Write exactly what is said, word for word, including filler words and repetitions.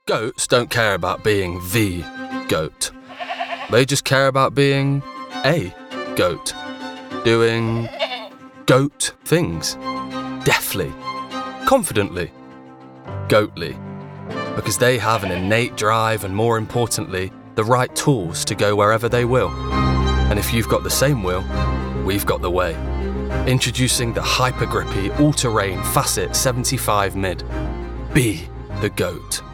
Goats don't care about being the goat. They just care about being a goat. Doing goat things. Deftly. Confidently. Goatly. Because they have an innate drive and, more importantly, the right tools to go wherever they will. And if you've got the same will, we've got the way. Introducing the hyper grippy all-terrain Facet seventy-five mid. Be the goat.